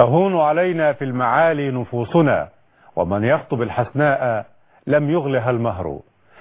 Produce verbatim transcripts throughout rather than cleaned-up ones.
تهون علينا في المعالي نفوسنا، ومن يخطب الحسناء لم يغلها المهر.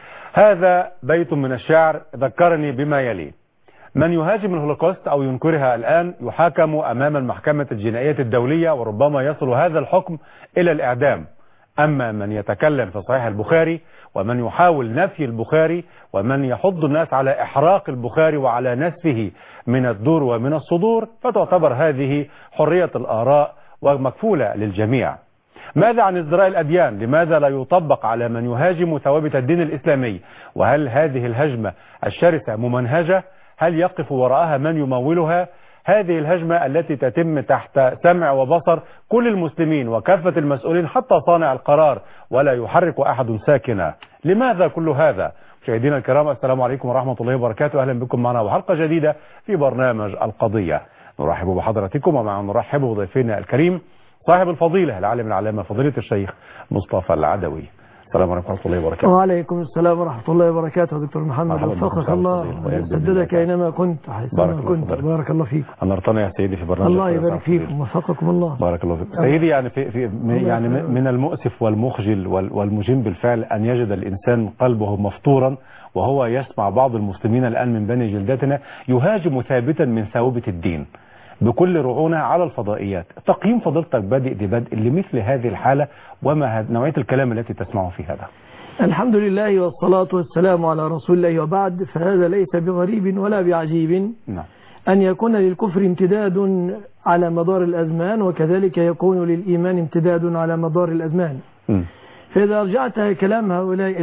هذا بيت من الشعر ذكرني بما يلي: من يهاجم الهولوكوست أو ينكرها الآن يحاكم أمام المحكمة الجنائية الدولية، وربما يصل هذا الحكم إلى الإعدام. أما من يتكلم في صحيح البخاري، ومن يحاول نفي البخاري، ومن يحض الناس على إحراق البخاري وعلى نسفه من الدور ومن الصدور، فتعتبر هذه حرية الآراء ومكفولة للجميع. ماذا عن ازدراء الأديان؟ لماذا لا يطبق على من يهاجم ثوابت الدين الإسلامي؟ وهل هذه الهجمة الشرسة ممنهجة؟ هل يقف وراءها من يمولها؟ هذه الهجمة التي تتم تحت سمع وبصر كل المسلمين وكافة المسؤولين حتى صانع القرار، ولا يحرك أحد ساكنا. لماذا كل هذا؟ مشاهدينا الكرام، السلام عليكم ورحمة الله وبركاته. أهلا بكم معنا وحلقة جديدة في برنامج القضية. نرحب بحضراتكم، ومع نرحب بضيفنا الكريم صاحب الفضيلة العالم العلامة فضيلة الشيخ مصطفى العدوي. السلام عليكم ورحمة الله وبركاته. وعليكم السلام ورحمة الله وبركاته. دكتور محمد، وفقك الله ويسددك أينما كنت حيثما كنت. بارك الله فيك. أنرتنا يا سيدي في برنامج. الله يبارك فيكم وفقكم الله. بارك الله فيك سيدي. يعني في, في يعني من المؤسف والمخجل والمجن بالفعل أن يجد الإنسان قلبه مفطورا وهو يسمع بعض المسلمين الآن من بني جلدتنا يهاجم ثابتا من ثوابت الدين بكل رعونة على الفضائيات. تقييم فضيلتك بادئ ببدء لمثل هذه الحالة، وما نوعية الكلام التي تسمعه في هذا؟ الحمد لله والصلاة والسلام على رسول الله، وبعد، فهذا ليس بغريب ولا بعجيب. نعم. أن يكون للكفر امتداد على مدار الأزمان، وكذلك يكون للإيمان امتداد على مدار الأزمان. م. فإذا رجعت كلام هؤلاء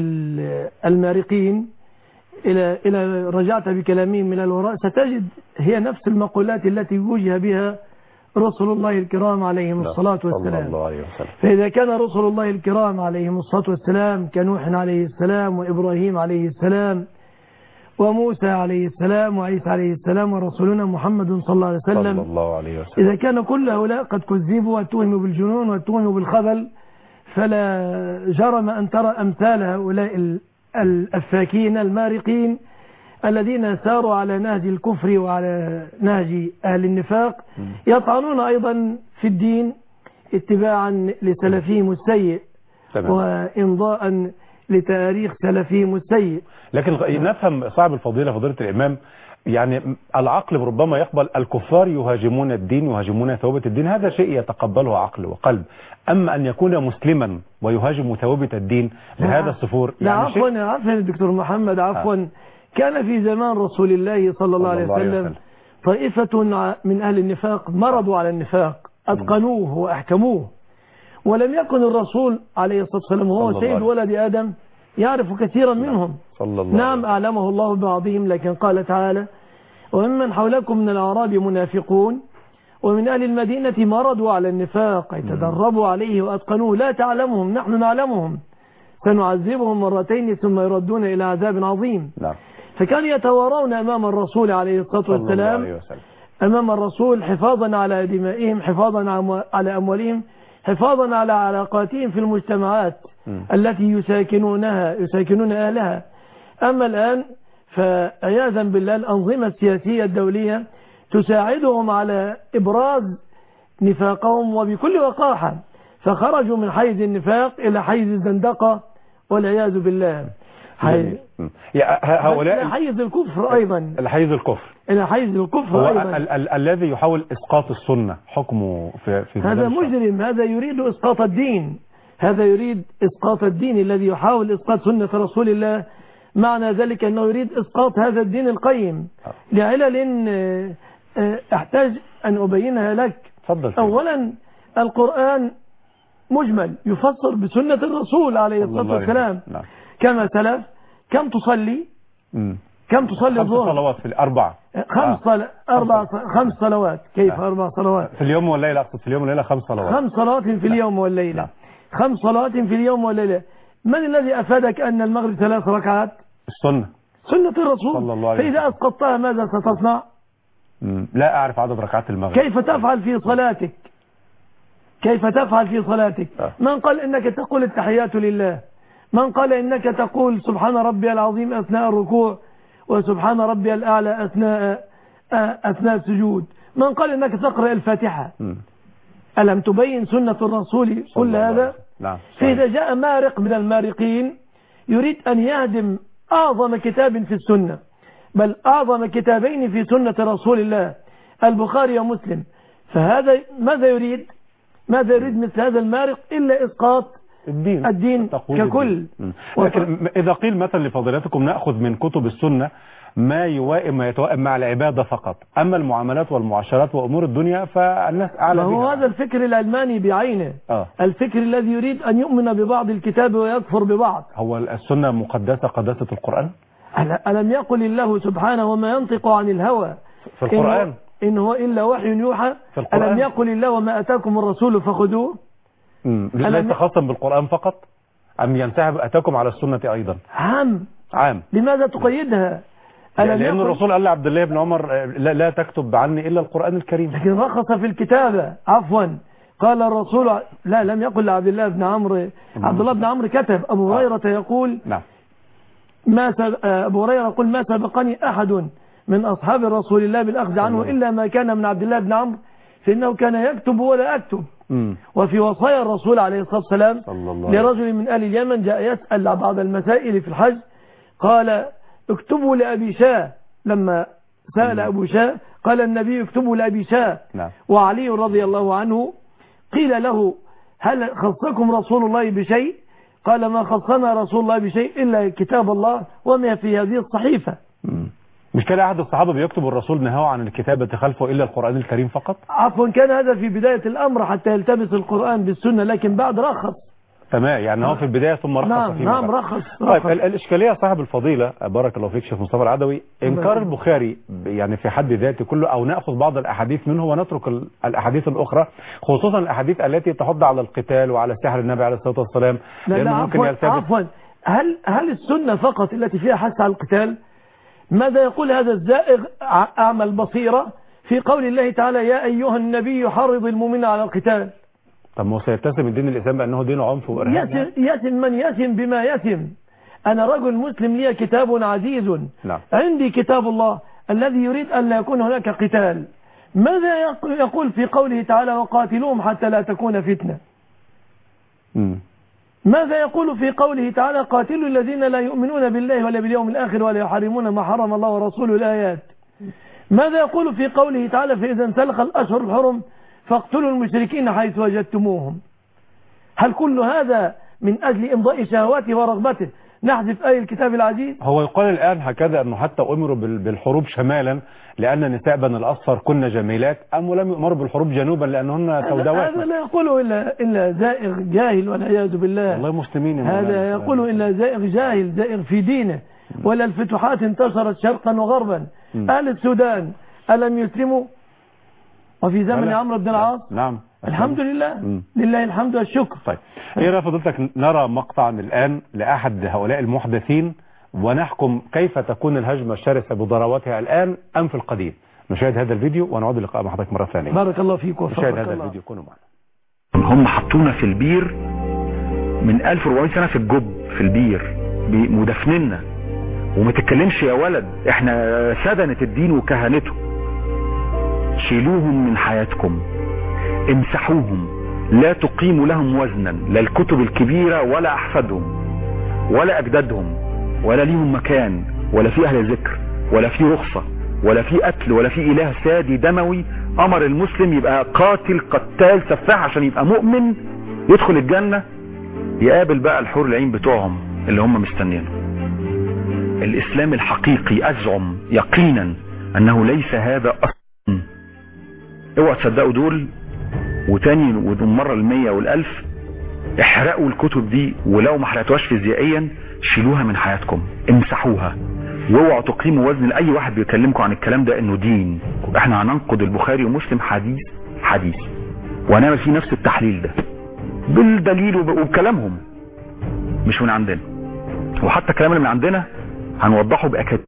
المارقين إلى إلى رجعت بكلامهم من الوراء، ستجد هي نفس المقولات التي وجه بها رسل الله الكرام عليهم الصلاة والسلام. فإذا كان رسل الله الكرام عليهم الصلاة والسلام كنوح عليه السلام وإبراهيم عليه السلام وموسى عليه السلام وعيسى عليه السلام ورسولنا محمد صلى الله عليه وسلم، الله عليه وسلم، إذا كان كل هؤلاء قد كذبوا واتهموا بالجنون واتهموا بالخبل، فلا جرم أن ترى أمثال هؤلاء الأفاكين المارقين الذين ساروا على نهج الكفر وعلى نهج أهل النفاق يطعنون أيضا في الدين اتباعا لسلفهم السيء وإمضاء لتاريخ سلفهم السيء. لكن نفهم صاحب الفضيلة فضيلة الإمام، يعني العقل ربما يقبل الكفار يهاجمون الدين يهاجمون ثوابت الدين، هذا شيء يتقبله عقل وقلب. أما أن يكون مسلما ويهاجم ثوابت الدين لهذا الصفور، يعني عفوا عفوا دكتور محمد، عفوا آه. كان في زمان رسول الله صلى الله عليه وسلم طائفة من أهل النفاق مرضوا على النفاق، أتقنوه وأحكموه، ولم يكن الرسول عليه الصلاة والسلام وهو سيد ولد آدم يعرف كثيرا منهم. نعم أعلمه الله ببعضهم، لكن قال تعالى: وممن حولكم من الأعراب منافقون ومن أهل المدينة مرضوا على النفاق يتدربوا عليه وأتقنوه لا تعلمهم نحن نعلمهم سنعذبهم مرتين ثم يردون إلى عذاب عظيم. نعم. فكانوا يتوارون أمام الرسول عليه الصلاة والسلام، أمام الرسول، حفاظا على دمائهم، حفاظا على أموالهم، حفاظا على علاقاتهم في المجتمعات م. التي يساكنونها يساكنون أهلها. أما الآن فعياذا بالله الأنظمة السياسية الدولية تساعدهم على إبراز نفاقهم وبكل وقاحة، فخرجوا من حيز النفاق إلى حيز الزندقة والعياذ بالله. حيز هؤلاء حيز الكفر أيضا، الحيز الكفر إلى حيز الكفر أيضا. ال ال الذي يحاول إسقاط السنة حكمه في, في هذا مجرم، هذا يريد إسقاط الدين، هذا يريد إسقاط الدين الذي يحاول إسقاط سنة رسول الله. معنى ذلك أنه يريد إسقاط هذا الدين القيم لعلل أحتاج أن أبينها لك. فضل. أولا القرآن مجمل يفسر بسنة الرسول عليه الصلاة والسلام. نعم. كما سلف. كم تصلي مم. كم تصلي الظهر؟ خمس صلوات في الأربعة. خمس صل... أربع خمس صلوات. كيف نعم. أربع صلوات في اليوم والليلة؟ أقصد في اليوم والليلة خمس صلوات. خمس صلوات في اليوم والليلة. نعم. خمس صلوات في اليوم والليلة. من الذي أفادك أن المغرب ثلاث ركعات؟ السنة، سنة الرسول صلى الله عليه وسلم. فإذا أسقطتها ماذا ستصنع؟ مم. لا أعرف عدد ركعات المغرب. كيف تفعل في صلاتك؟ كيف تفعل في صلاتك؟ أه. من قال إنك تقول التحيات لله؟ من قال إنك تقول سبحان ربي العظيم أثناء الركوع وسبحان ربي الأعلى أثناء أثناء السجود؟ من قال إنك تقرأ الفاتحة؟ م. ألم تبين سنة الرسول كل هذا؟ نعم. فإذا جاء مارق من المارقين يريد أن يهدم أعظم كتاب في السنة، بل أعظم كتابين في سنة رسول الله، البخاري ومسلم، فهذا ماذا يريد؟ ماذا يريد مثل هذا المارق إلا إسقاط الدين, الدين ككل. لكن إذا قيل مثلا لفضيلتكم نأخذ من كتب السنة ما يوائم ما يتوائم مع العبادة فقط، أما المعاملات والمعاشرات وأمور الدنيا فالناس أعلى هو بها. هذا الفكر العلماني بعينه. آه. الفكر الذي يريد أن يؤمن ببعض الكتاب ويكفر ببعض. هو السنة مقدسة قداسة القرآن؟ ألم يقل الله سبحانه وما ينطق عن الهوى في القرآن؟ إن هو إلا وحي يوحى. ألم يقل الله وما أتاكم الرسول فخذوه؟ ليس خاصا بالقرآن فقط أم ينسحب أتاكم على السنة أيضا؟ عام عام. لماذا تقيدها؟ لأن الرسول قال لعبد الله بن عمر لا, لا تكتب عني إلا القرآن الكريم. لكن رخص في الكتابة. عفوا قال الرسول، لا لم يقل لعبد الله بن عمرو، عبد الله بن عمرو كتب. أبو هريرة يقول نعم ما أبو هريرة يقول ما سبقني أحد من أصحاب رسول الله بالأخذ عنه إلا ما كان من عبد الله بن عمرو فإنه كان يكتب ولا أكتب. م. وفي وصايا الرسول عليه الصلاة والسلام لرجل من أهل اليمن جاء يسأل بعض المسائل في الحج قال اكتبوا لأبي شاه، لما سأل أبو شاه قال النبي اكتبوا لأبي شاه. نعم. وعلي رضي الله عنه قيل له هل خصكم رسول الله بشيء؟ قال ما خصنا رسول الله بشيء إلا كتاب الله وما في هذه الصحيفة. م. مش كان أحد الصحابة بيكتب الرسول نهاه عن الكتابة خلفه إلا القرآن الكريم فقط؟ عفوا كان هذا في بداية الأمر حتى يلتبس القرآن بالسنة، لكن بعد رخص. تمام، يعني هو في البداية ثم رخص. نعم فيما نعم رخص. طيب الإشكالية صاحب الفضيلة بارك الله فيك شيخ مصطفى العدوي، إنكار البخاري يعني في حد ذاته كله، أو نأخذ بعض الأحاديث منه ونترك الأحاديث الأخرى، خصوصا الأحاديث التي تحض على القتال وعلى سحر النبي عليه الصلاة والسلام. لا لا عفوا عفوا هل هل السنة فقط التي فيها حث على القتال؟ ماذا يقول هذا الزائغ أعمى البصيرة في قول الله تعالى يا أيها النبي حرض المؤمنين على القتال؟ طب ما هو سيتسم الدين الإسلام بأنه دين عنف وإرهاب؟ يتم, يتم من يتم بما يتم. أنا رجل مسلم لي كتاب عزيز. نعم. عندي كتاب الله الذي يريد أن لا يكون هناك قتال. ماذا يقول في قوله تعالى وقاتلوهم حتى لا تكون فتنة؟ م. ماذا يقول في قوله تعالى قاتلوا الذين لا يؤمنون بالله ولا باليوم الآخر ولا يحرمون ما حرم الله ورسوله الآيات؟ ماذا يقول في قوله تعالى فإذا انسلخ الأشهر الحرم فاقتلوا المشركين حيث وجدتموهم؟ هل كل هذا من أجل إمضاء شهواته ورغبته نحذف آية الكتاب العزيز؟ هو يقال الآن هكذا أنه حتى أمروا بالحروب شمالا لأن نساء بني الأصفر كن جميلات، أم ولم يؤمروا بالحروب جنوبا لأنهن سوداوات؟ هذا لا يقوله إلا, إلا زائغ جاهل والعياذ بالله. والله مسلمين. هذا يقوله إلا زائغ جاهل زائغ في دينه. ولا الفتوحات انتشرت شرقا وغربا. م. أهل السودان ألم يسلموا وفي زمن عمرو بن العاص؟ نعم الحمد لله. م. لله الحمد والشكر. طيب ايه رأي فضيلتك نرى مقطعا الآن لأحد هؤلاء المحدثين ونحكم كيف تكون الهجمة الشرسة بضراوتها الآن أم في القديم؟ نشاهد هذا الفيديو ونعود اللقاء مع حضرتك مرة ثانية. بارك الله فيك وفقك نشاهد هذا الله. الفيديو، كونوا معنا. هم حطونا في البير من ألف وأربعمائة سنة في الجب في البير مدفننا وما تتكلمش يا ولد، احنا سدنة الدين وكهنته. شيلوهم من حياتكم، امسحوهم، لا تقيموا لهم وزنا، لا الكتب الكبيرة ولا احفادهم ولا اجدادهم ولا ليهم مكان ولا في اهل ذكر ولا في رخصة ولا في قتل ولا في اله سادي دموي امر المسلم يبقى قاتل قتال سفاح عشان يبقى مؤمن يدخل الجنة يقابل بقى الحور العين بتوعهم اللي هم مستنينه. الاسلام الحقيقي ازعم يقينا انه ليس هذا اصلا. اوعى تصدقوا دول. وتاني والمرة المية والالف احرقوا الكتب دي، ولو ما حرقتوهاش فيزيائيا شيلوها من حياتكم، امسحوها، واوعوا تقيموا وزن لاي واحد بيكلمكم عن الكلام ده انه دين. احنا هننقد البخاري ومسلم حديث حديث وهنعمل فيه نفس التحليل ده بالدليل وبكلامهم مش من عندنا، وحتى الكلام اللي من عندنا هنوضحه باكاد.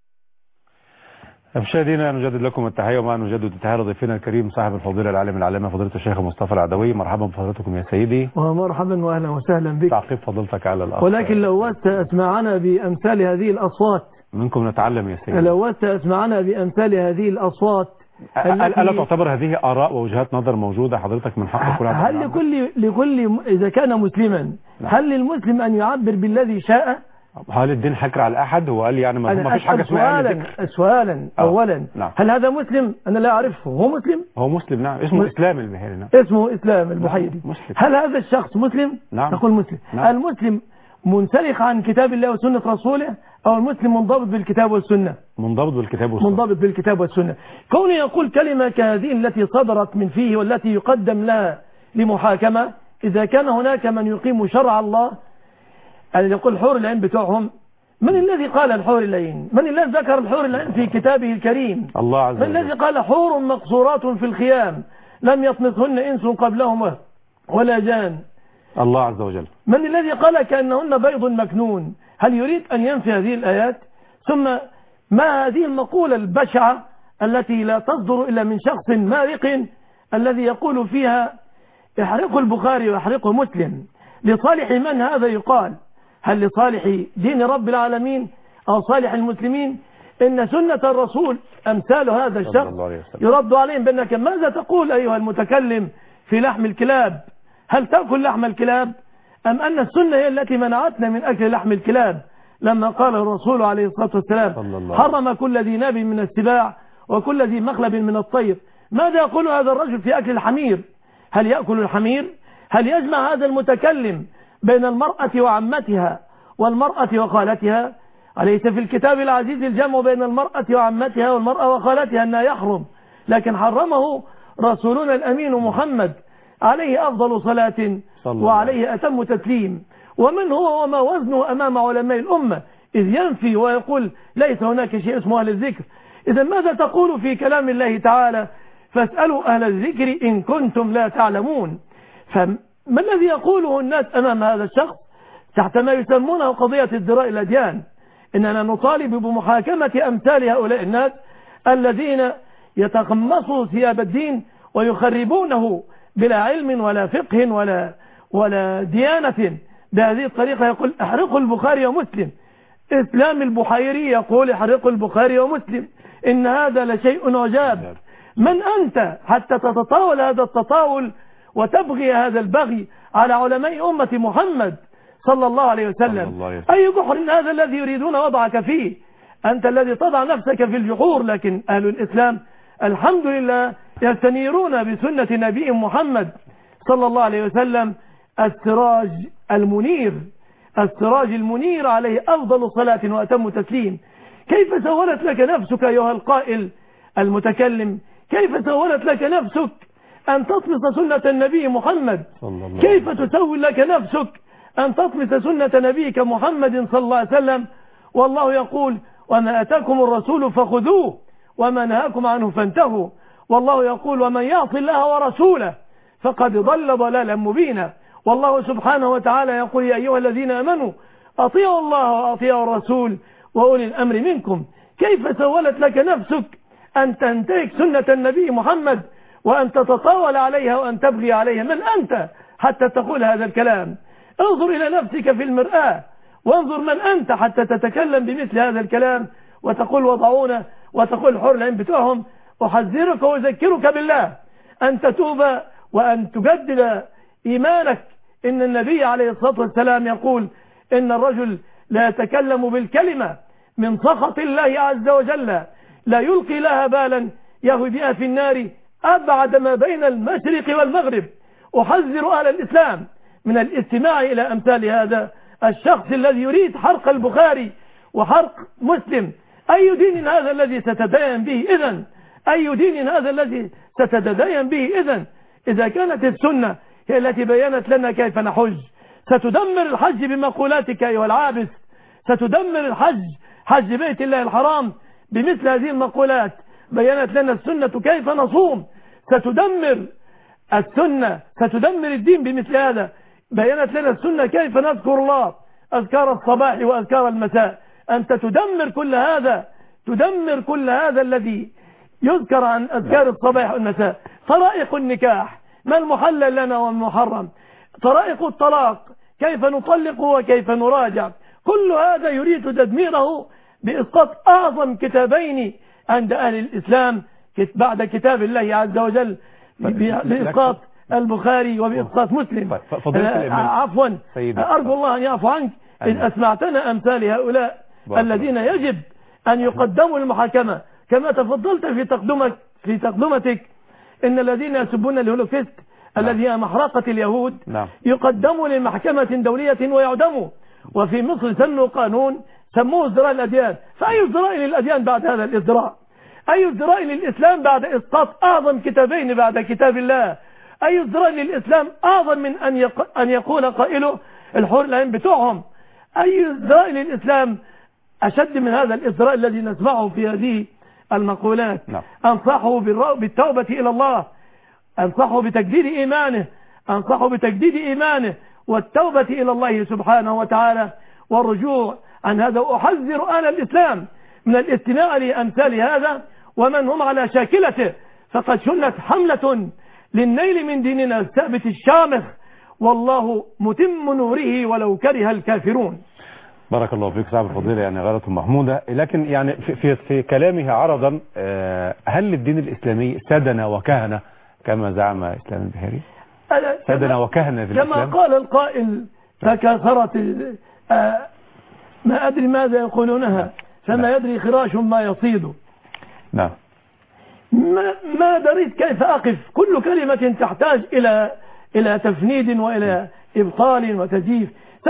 مشاهدينا نجدد لكم التحية ومع نجدد التحية لضيفنا الكريم صاحب الفضيلة العالم العلامة فضيلة الشيخ مصطفى العدوي. مرحبا بفضيلتكم يا سيدي. ومرحبا واهلا وسهلا بك. تعقيب فضيلتك على الأخ. ولكن لو وست أسمعنا بأمثال هذه الأصوات منكم نتعلم يا سيدي. لو وست أسمعنا بأمثال هذه الأصوات ألا تعتبر هذه آراء ووجهات نظر موجودة حضرتك من حق كل هل لكل لكل إذا كان مسلما هل للمسلم أن يعبر بالذي شاء؟ هل الدين حكر على أحد؟ هو قال يعني ما فيش حاجة اسمها سؤالا سؤالا أولا نعم. هل هذا مسلم؟ أنا لا أعرفه. هو مسلم؟ هو مسلم نعم. اسمه إسلام البحيري نعم. اسمه إسلام البحيري. نعم. هل هذا الشخص مسلم؟ نعم. نقول مسلم. نعم. المسلم منسلخ عن كتاب الله وسنة رسوله أو المسلم منضبط بالكتاب والسنة؟ منضبط بالكتاب والسنة. منضبط بالكتاب والسنة. كونه يقول كلمة كهذه التي صدرت من فيه والتي يقدم لها لمحاكمة، إذا كان هناك من يقيم شرع الله الذي يقول حور العين بتوعهم، من الذي قال الحور العين؟ من الذي ذكر الحور العين في كتابه الكريم؟ الله عز وجل. من الذي قال حور مقصورات في الخيام لم يطمثهن إنس قبلهم ولا جان؟ الله عز وجل. من الذي قال كأنهن بيض مكنون؟ هل يريد أن ينفي هذه الآيات؟ ثم ما هذه المقولة البشعة التي لا تصدر إلا من شخص مارق الذي يقول فيها احرقوا البخاري واحرقوا مسلم؟ لصالح من هذا يقال؟ هل لصالح دين رب العالمين أو صالح المسلمين؟ إن سنة الرسول أمثال هذا الشخص يرد عليهم بأنك ماذا تقول أيها المتكلم في لحم الكلاب؟ هل تأكل لحم الكلاب؟ أم أن السنة هي التي منعتنا من أكل لحم الكلاب؟ لما قال الرسول عليه الصلاة والسلام حرم كل ذي ناب من السباع وكل ذي مخلب من الطير. ماذا يقول هذا الرجل في أكل الحمير؟ هل يأكل الحمير؟ هل يجمع هذا المتكلم بين المرأة وعمتها والمرأة وخالتها؟ أليس في الكتاب العزيز الجمع بين المرأة وعمتها والمرأة وخالتها أنها يحرم، لكن حرمه رسولنا الأمين محمد عليه أفضل صلاة وعليه أتم تسليم. ومن هو وما وزنه أمام علماء الأمة إذ ينفي ويقول ليس هناك شيء اسمه أهل الذكر؟ إذا ماذا تقول في كلام الله تعالى فاسألوا أهل الذكر إن كنتم لا تعلمون؟ فما الذي يقوله الناس أمام هذا الشخص تحت ما يسمونه قضية ازدراء الأديان؟ إننا نطالب بمحاكمة أمثال هؤلاء الناس الذين يتقمصوا ثياب الدين ويخربونه بلا علم ولا فقه ولا ولا ديانة بهذه الطريقة. يقول احرقوا البخاري ومسلم. إسلام البحيري يقول احرقوا البخاري ومسلم. إن هذا لشيء عجاب. من أنت حتى تتطاول هذا التطاول وتبغي هذا البغي على علماء أمة محمد صلى الله عليه وسلم؟ أي جحر هذا الذي يريدون وضعك فيه؟ أنت الذي تضع نفسك في الجحور. لكن أهل الإسلام الحمد لله يستنيرون بسنة نبي محمد صلى الله عليه وسلم السراج المنير، السراج المنير عليه أفضل صلاة وأتم تسليم. كيف سولت لك نفسك أيها القائل المتكلم؟ كيف سولت لك نفسك أن تطمس سنة النبي محمد؟ كيف تسول لك نفسك أن تطمس سنة نبيك محمد صلى الله عليه وسلم؟ والله يقول وما أتاكم الرسول فخذوه وما نهاكم عنه فانتهوا. والله يقول ومن يعص الله ورسوله فقد ضل ضلالا مبينا. والله سبحانه وتعالى يقول يا أيها الذين آمنوا أطيعوا الله وأطيعوا الرسول وأولي الأمر منكم. كيف سولت لك نفسك أن تنتهك سنة النبي محمد وأن تتطاول عليها وأن تبغي عليها؟ من أنت حتى تقول هذا الكلام؟ انظر إلى نفسك في المرآة وانظر من أنت حتى تتكلم بمثل هذا الكلام وتقول وضعونا وتقول حور العين بتوعهم. أحذرك وأذكرك بالله أن تتوب وأن تجدد إيمانك. إن النبي عليه الصلاة والسلام يقول إن الرجل لا يتكلم بالكلمة من سخط الله عز وجل لا يلقي لها بالا يهوي بها في النار أبعد ما بين المشرق والمغرب. أحذر أهل الإسلام من الاستماع إلى أمثال هذا الشخص الذي يريد حرق البخاري وحرق مسلم. أي دين هذا الذي ستتدين به إذن؟ أي دين هذا الذي ستتدين به إذن؟ إذا كانت السنة هي التي بيّنت لنا كيف نحج، ستدمر الحج بمقولاتك أيها العابس، ستدمر الحج حج بيت الله الحرام بمثل هذه المقولات. بيّنت لنا السنة كيف نصوم، ستدمر السنة، ستدمر الدين بمثل هذا. بيّنت لنا السنة كيف نذكر الله، أذكار الصباح وأذكار المساء. أنت تدمر كل هذا، تدمر كل هذا الذي يذكر عن أذكار الصباح والمساء. طرائق النكاح، ما المحلل لنا والمحرم، طرائق الطلاق، كيف نطلق وكيف نراجع، كل هذا يريد تدميره بإسقاط أعظم كتابين عند أهل الإسلام، بعد كتاب الله عز وجل بإسقاط البخاري وبإسقاط مسلم. عفوا أرجو الله أن يعفو عنك إن أسمعتنا أمثال هؤلاء الذين يجب أن يقدموا المحاكمة كما تفضلت في تقدمك في تقدمتك إن الذين يسبون الهولوكيست الذي هي محرقة اليهود يقدموا لمحكمة دولية ويعدموا. وفي مصر سنوا قانون سموه ازدراء الأديان. فأي ازدراء للأديان بعد هذا الازدراء؟ أي ازدراء للإسلام بعد إسقاط أعظم كتابين بعد كتاب الله؟ أي ازدراء للإسلام أعظم من أن يق... أن يقول قائله الحور العين بتوعهم؟ أي ازدراء للإسلام أشد من هذا الازدراء الذي نسمعه في هذه المقولات؟ نعم. أنصحه بالتوبة إلى الله، أنصحه بتجديد إيمانه، أنصحه بتجديد إيمانه والتوبة إلى الله سبحانه وتعالى والرجوع عن هذا. وأحذر أهل الإسلام من الاستماع لأمثال هذا ومن هم على شاكلته، فقد شنت حملة للنيل من ديننا الثابت الشامخ والله متم نوره ولو كره الكافرون. بارك الله فيك صاحب الفضيلة، يعني غيرة محمودة. لكن يعني في, في, في كلامه عرضا هل للدين الإسلامي سدنا وكهنة كما زعم إسلام البحيري؟ سدنا وكهنة في كما الإسلام؟ قال القائل تكاثرت ما أدري ماذا يقولونها فما يدري خراش ما يصيد. نعم. ما, ما دريت كيف أقف. كل كلمة تحتاج إلى إلى تفنيد وإلى إبطال وتزييف.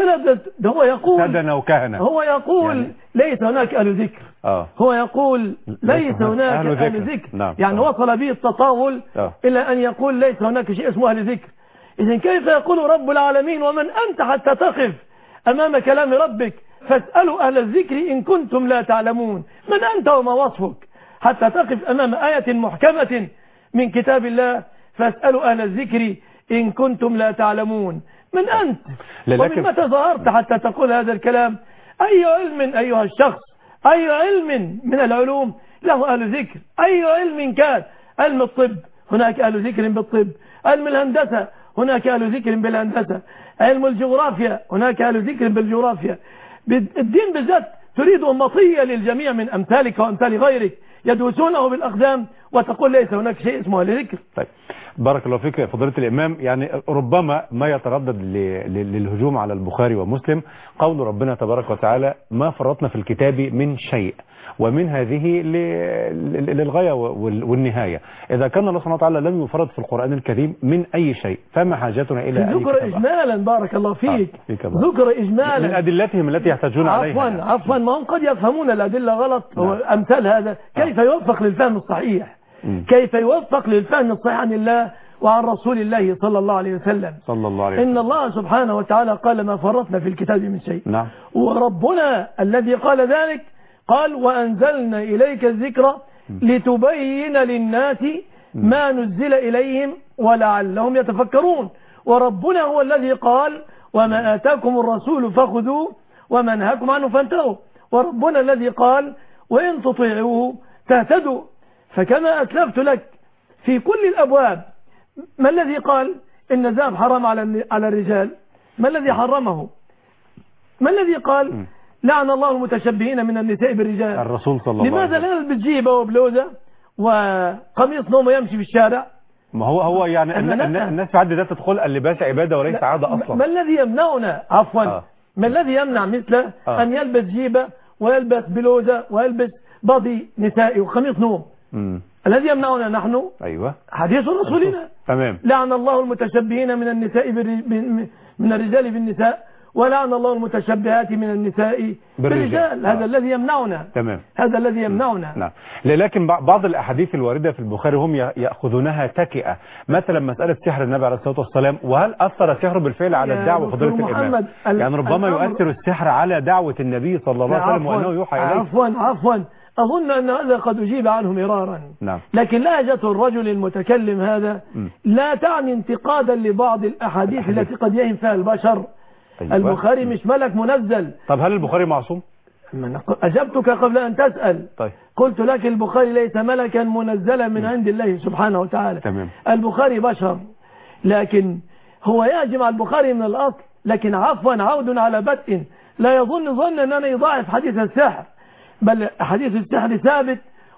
هو يقول سدنا وكهنة، هو يقول يعني ليس هناك أهل ذكر. آه. هو يقول ليس هناك أهل ذكر, أهل ذكر. نعم. يعني آه. وصل به التطاول آه. إلى أن يقول ليس هناك شيء اسمه أهل ذكر. إذن كيف يقول رب العالمين ومن أنت حتى تقف أمام كلام ربك فاسألوا أهل الذكر إن كنتم لا تعلمون؟ من أنت وما وصفك حتى تقف أمام آية محكمة من كتاب الله فاسألوا أهل الذكر إن كنتم لا تعلمون؟ من أنت؟ ومن متى ظهرت حتى تقول هذا الكلام؟ أي علم أيها الشخص، أي علم من العلوم له أهل ذكر؟ أي علم كان؟ علم الطب هناك أهل ذكر بالطب، علم الهندسة هناك أهل ذكر بالهندسة، علم الجغرافيا هناك أهل ذكر بالجغرافيا. الدين بالذات تريد أمطية للجميع من أمثالك وأمثال غيرك يدوسونه بالأقدام وتقول ليس هناك شيء اسمه أهل ذكر. طيب بارك الله فيك فضيلة الإمام. يعني ربما ما يتردد للهجوم على البخاري ومسلم قول ربنا تبارك وتعالى ما فرطنا في الكتاب من شيء، ومن هذه للغاية والنهاية. إذا كان الله سبحانه وتعالى لم يفرط في القرآن الكريم من أي شيء فما حاجتنا إلى أي ذكر إجمالا. بارك الله فيك. آه. ذكر إجمالا من أدلتهم التي يحتاجون عليها. عفوا عفوا ما هم قد يفهمون الأدلة غلط. نعم. أمثال هذا كيف يوفق للفهم الصحيح؟ م. كيف يوفق للفهم الصحيح عن الله وعن رسول الله صلى الله عليه وسلم؟ صلى الله عليه وسلم. إن الله سبحانه وتعالى قال ما فرطنا في الكتاب من شيء. نعم. وربنا الذي قال ذلك قال وأنزلنا إليك الذكر لتبين للناس ما نزل إليهم ولعلهم يتفكرون. وربنا هو الذي قال وما آتاكم الرسول فخذوه وما نهاكم عنه فانتهوا. وربنا الذي قال وإن تطيعوه تهتدوا. فكما أسلفت لك في كل الأبواب ما الذي قال إن الذهب حرام على على الرجال؟ ما الذي حرمه؟ ما الذي قال لعن الله المتشبهين من النساء بالرجال؟ الرسول صلى الله عليه وسلم. لماذا لا نلبس جيبه وبلوزه وقميص نوم يمشي في الشارع؟ ما هو هو يعني الناس في حد ذاتها تدخل اللباس عباده وليس عاده اصلا. ما الذي يمنعنا عفوا آه. ما الذي يمنع مثله آه. ان يلبس جيبه ويلبس بلوزه ويلبس بادي نسائي وقميص نوم؟ مم. الذي يمنعنا نحن ايوه حديث رسولنا. تمام. لعن الله المتشبهين من النساء من الرجال بالنساء ولعن الله المتشبهات من النساء بالرجال. هذا آه. الذي يمنعنا. تمام. هذا الذي يمنعنا. نعم. لكن بعض الاحاديث الوارده في البخاري هم ياخذونها تكئه، مثلا مساله سحر النبي عليه الصلاه والسلام، وهل اثر السحر بالفعل على الدعوه فضيله الامام؟ يعني ربما يؤثر السحر على دعوه النبي صلى الله عليه وسلم وانه يوحى اليه. عفوا عفوا أظن أن هذا قد أجيب عنه مرارا. نعم. لكن لهجة الرجل المتكلم هذا م. لا تعني انتقادا لبعض الأحاديث التي قد يهم فيها البشر. أيوة. البخاري مش ملك منزل. طب هل البخاري معصوم؟ أجبتك قبل أن تسأل. طيب. قلت لك البخاري ليس ملكا منزلا من عند الله سبحانه وتعالى. تمام. البخاري بشر، لكن هو يهجم على البخاري من الأصل. لكن عفوا عود على بدء لا يظن ظن أننا يضاعف حديث السحر، بل حديث السحر ثابت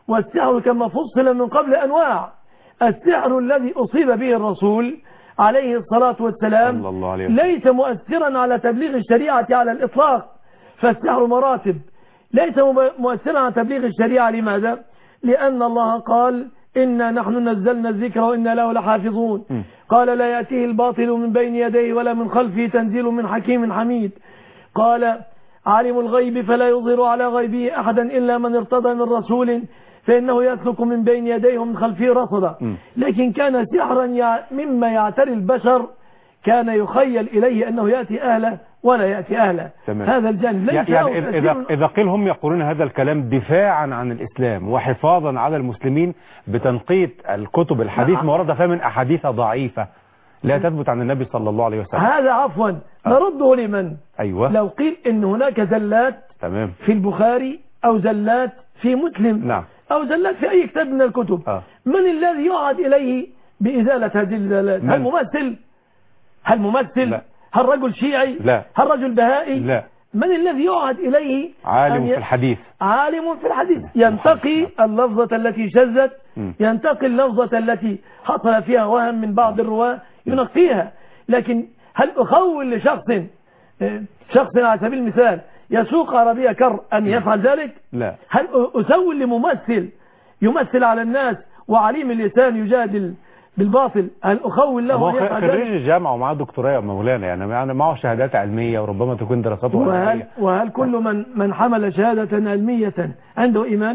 والسحر كما فصل من قبل أنواع. السحر الذي أصيب به الرسول عليه الصلاة والسلام ليس مؤثرا على تبليغ الشريعة على الإطلاق، فالسحر مراتب. ليس مؤثرا على تبليغ الشريعة. لماذا؟ لأن الله قال إنا نحن نزلنا الذكر وإنا له لحافظون. م. قال لا يأتيه الباطل من بين يديه ولا من خلفه تنزيل من حكيم حميد. قال عالم الغيب فلا يظهر على غيبه أحدا إلا من ارتضى من رسول فإنه يسلك من بين يديه ومن خلفه رصدا. لكن كان سحرا مما يعتري البشر، كان يخيل إليه أنه يأتي أهله ولا يأتي أهله. تمام. هذا الجانب ليس يعني إذا, إذا قيل هم يقولون هذا الكلام دفاعا عن الإسلام وحفاظا على المسلمين بتنقية الكتب الحديث ما ورد فيها من أحاديث ضعيفة لا تثبت عن النبي صلى الله عليه وسلم. هذا عفوا أه. نرده لمن؟ أيوة. لو قيل إن هناك زلات تمام في البخاري أو زلات في مسلم نعم. أو زلات في أي كتاب من الكتب أه. من الذي يعاد إليه بإزالة هذه الزلات؟ هل ممثل؟ هل ممثل؟ لا. هل رجل شيعي؟ لا. هل رجل بهائي؟ لا. من الذي يعاد إليه؟ عالم في الحديث. عالم في الحديث ينتقي اللفظة التي شذت، ينتقي اللفظة التي حصل فيها وهم من بعض الرواة ينقيها. لكن هل أخول لشخص شخص على سبيل المثال يسوق عربية كر أن يفعل ذلك؟ لا. هل أسول لممثل يمثل على الناس وعليم اللسان يجادل بالباطل هل أخول له أن يفعل ذلك؟ خريج الجامعة ومعاه دكتوراه يا مولانا، يعني معه شهادات علمية وربما تكون دراساته وهل, علمية. وهل كل من من حمل شهادة علمية عنده إيمان؟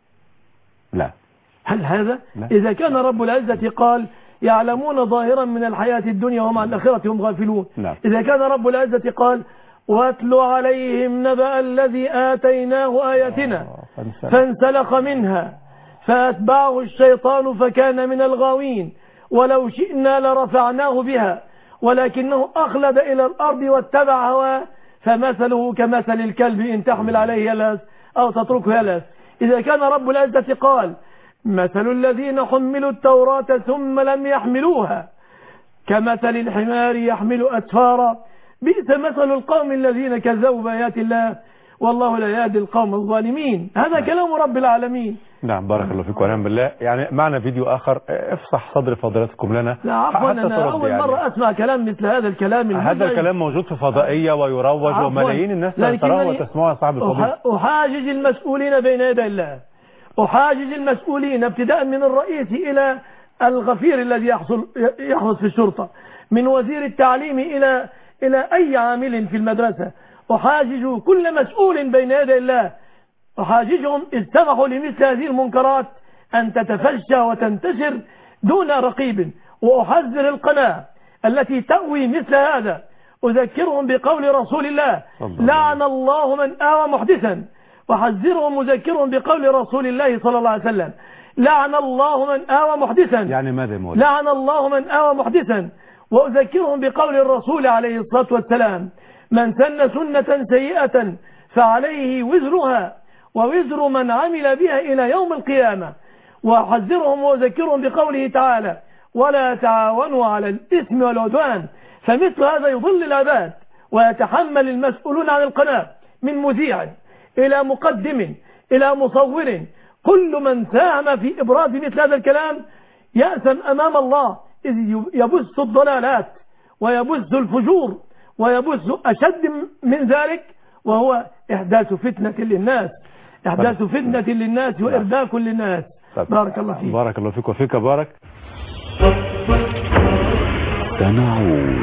لا. هل هذا؟ لا. إذا كان رب العزة قال يعلمون ظاهرا من الحياة الدنيا وهم عن الآخرة هم غافلون. لا. إذا كان رب العزة قال واتل عليهم نبأ الذي آتيناه آياتنا فانسلخ منها فأتبعه الشيطان فكان من الغاوين ولو شئنا لرفعناه بها ولكنه أخلد إلى الأرض واتبع هواه فمثله كمثل الكلب إن تحمل عليه يلهث أو تتركه يلهث. إذا كان رب العزة قال مثل الذين حملوا التوراة ثم لم يحملوها كمثل الحمار يحمل أسفارا بئس مثل القوم الذين كذبوا بآيات الله والله لا يهدي القوم الظالمين. هذا كلام رب العالمين. نعم بارك الله فيك ونعم بالله. يعني معنا فيديو آخر افصح صدر فضيلتكم لنا. لا عفوا أنا أول يعني. مرة أسمع كلام مثل هذا الكلام. هذا الكلام موجود في فضائية ويروج وملايين الناس تراه وتسمعه. صاحب الفضيلة أحاجج المسؤولين بين يدي الله، أحاجج المسؤولين ابتداء من الرئيس إلى الغفير الذي يحصل يحرس في الشرطة، من وزير التعليم إلى إلى أي عامل في المدرسة، أحاجج كل مسؤول بين يدي الله، أحاججهم إذ سمحوا لمثل هذه المنكرات أن تتفشى وتنتشر دون رقيب، وأحذر القناة التي تأوي مثل هذا، أذكرهم بقول رسول الله لعن الله من آوى محدثا، وحذرهم مذكرهم بقول رسول الله صلى الله عليه وسلم لعن الله من آوى محدثا. يعني ماذا يقول؟ لعن الله من آوى محدثا. وأذكرهم بقول الرسول عليه الصلاة والسلام من سن سنة سيئة فعليه وزرها ووزر من عمل بها إلى يوم القيامة. وأحذرهم وأذكرهم بقوله تعالى ولا تعاونوا على الإثم والعدوان، فمثل هذا يضل العباد ويتحمل المسؤولون عن القناة من مذيع إلى مقدم إلى مصور، كل من ساهم في إبراز مثل هذا الكلام يأثم أمام الله، إذ يبث الضلالات ويبث الفجور ويبث أشد من ذلك وهو إحداث فتنة للناس، إحداث فتنة للناس وإرداك للناس. بارك الله فيك. بارك الله فيك وفيك بارك. سنعود.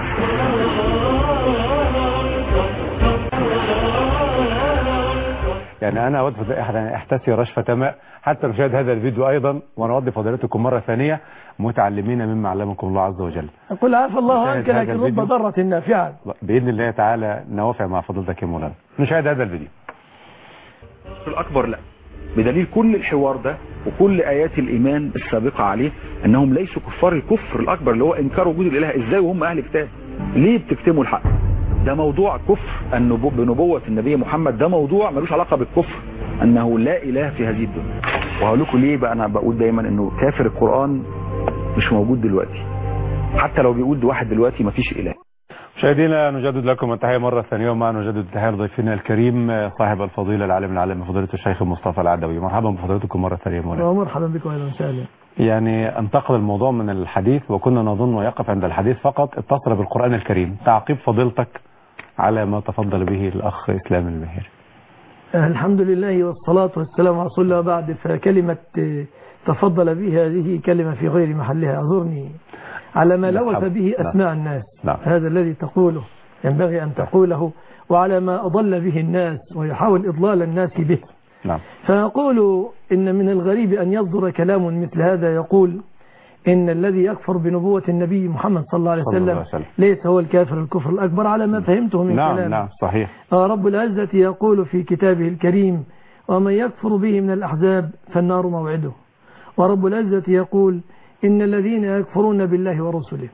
يعني أنا أود أحتسي رشفة ماء حتى نشاهد هذا الفيديو أيضا ونودي فضيلتكم مرة ثانية متعلمين مما علمكم الله عز وجل. أقول عفى الله عنك لكن رب ضرة نافعة. بإذن الله تعالى نوافع مع فضيلتك يا مولانا. نشاهد هذا الفيديو. الأكبر لا، بدليل كل الحوار ده وكل آيات الإيمان السابقة عليه أنهم ليسوا كفار الكفر الأكبر اللي هو إنكار وجود الإله. إزاي وهم أهل كتاب؟ ليه بتكتموا الحق؟ ده موضوع كفر النبو بنبوة النبي محمد، ده موضوع ملوش علاقة بالكفر أنه لا إله في هذه الدنيا. وهقول لكم ليه بقى أنا بقول دايما أنه كافر القرآن مش موجود دلوقتي، حتى لو بيقول واحد دلوقتي مفيش إله. مشاهدينا نجدد لكم التحية مرة ثانية، ومعنا نجدد التحية لضيفنا الكريم صاحب الفضيلة العالم العالم فضيلة الشيخ مصطفى العدوي. مرحبا بفضيلتكم مرة ثانية مولانا. ومرحبا بكم أهلا وسهلا. يعني انتقل الموضوع من الحديث وكنا نظن يقف عند الحديث فقط، اتصل بالقرآن الكريم. تعقيب فضيلتك على ما تفضل به الأخ إسلام المهيري. الحمد لله والصلاة والسلام على رسول الله. بعد فكلمة تفضل به هذه كلمة في غير محلها، أعذرني على ما لوث به أسماع الناس. نعم. هذا الذي تقوله ينبغي أن تقوله، وعلى ما أضل به الناس ويحاول إضلال الناس به. نعم. فأقول إن من الغريب أن يصدر كلام مثل هذا يقول إن الذي يكفر بنبوة النبي محمد صلى الله عليه وسلم ليس هو الكافر الكفر الأكبر على ما فهمته من نعم كلامه. نعم صحيح. رب العزة يقول في كتابه الكريم: ومن يكفر به من الأحزاب فالنار موعده. ورب العزة يقول: إن الذين يكفرون بالله ورسله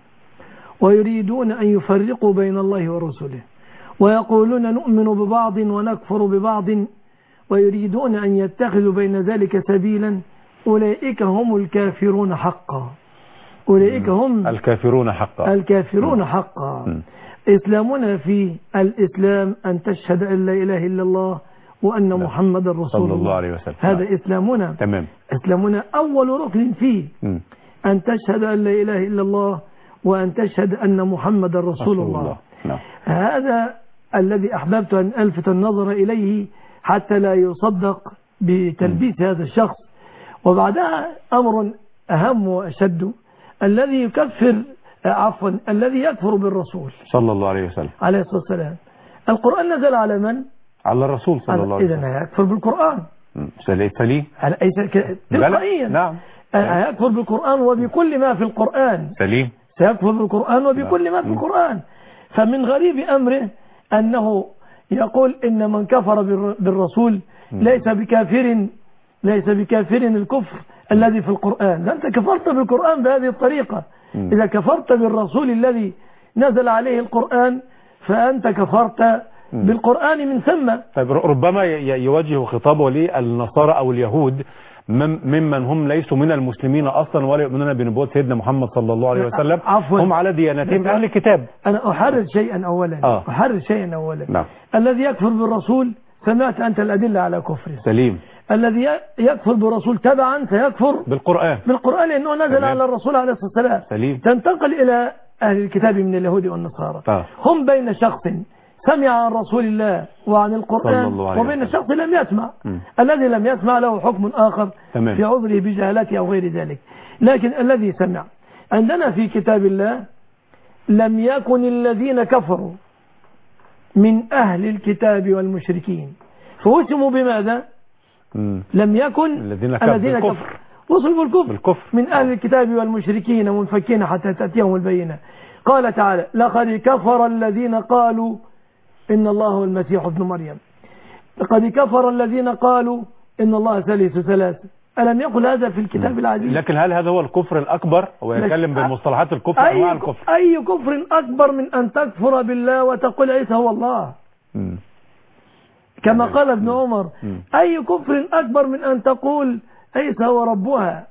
ويريدون أن يفرقوا بين الله ورسله ويقولون نؤمن ببعض ونكفر ببعض ويريدون أن يتخذوا بين ذلك سبيلا أولئك هم الكافرون حقا. أولئك هم الكافرون حقا. الكافرون حقا. إسلامنا في الإسلام أن تشهد أن لا إله إلا الله وأن محمد رسول صلى الله عليه وسلم. هذا إسلامنا. تمام. إسلامنا أول ركن فيه م. أن تشهد أن لا إله إلا الله وأن تشهد أن محمد رسول, رسول الله, الله. نعم. هذا الذي أحببت أن ألفت النظر إليه حتى لا يصدق بتلبيس م. هذا الشخص. وبعدها أمر أهم وأشد، الذي يكفر عفوا الذي يكفر بالرسول صلى الله عليه وسلم عليه الصلاة والسلام. القرآن نزل على من؟ على الرسول صلى الله عليه وسلم. إذن يكفر بالقرآن سليم تلقائيا. نعم. يكفر بالقرآن وبكل ما في القرآن. سليم. سيكفر بالقرآن وبكل ما في القرآن. فمن غريب أمره أنه يقول إن من كفر بالرسول ليس بكافر ليس بكافر الكفر الذي في القرآن. أنت كفرت بالقرآن بهذه الطريقة. إذا كفرت بالرسول الذي نزل عليه القرآن فأنت كفرت بالقرآن من ثم. طيب ربما يوجه خطابه للنصارى أو اليهود ممن هم ليسوا من المسلمين أصلا ولا يؤمنون بنبوة سيدنا محمد صلى الله عليه وسلم. عفوا. هم على ديانتهم أهل الكتاب. أنا أحرر شيئا أولا. آه. أحرر شيئا أولا. نعم. الذي يكفر بالرسول سمعت أنت الأدلة على كفره. سليم. الذي يكفر بالرسول تبعا سيكفر بالقرآن بالقرآن لأنه نزل تمام. على الرسول عليه الصلاة والسلام. سليم. تنتقل إلى أهل الكتاب من اليهود والنصارى. آه. هم بين شخص سمع عن رسول الله وعن القرآن وبين شخص لم يسمع. م. الذي لم يسمع له حكم آخر تمام. في عذره بجهالته أو غير ذلك. لكن الذي سمع عندنا في كتاب الله: لم يكن الذين كفروا من أهل الكتاب والمشركين. فوسموا بماذا؟ مم. لم يكن الذين كفروا بالكفر. وصلوا بالكفر. بالكفر من أهل الكتاب والمشركين منفكين حتى تأتيهم البينة. قال تعالى: لقد كفر الذين قالوا إن الله هو المسيح ابن مريم. لقد كفر الذين قالوا إن الله ثالث ثلاثة. ألم يقل هذا في الكتاب العزيز؟ لكن هل هذا هو الكفر الأكبر؟ هو يتكلم بمصطلحات الكفر أي, أنواع الكفر. أي كفر أكبر من أن تكفر بالله وتقول عيسى هو الله؟ م. كما قال ابن عمر: م. أي كفر أكبر من أن تقول عيسى هو ربها؟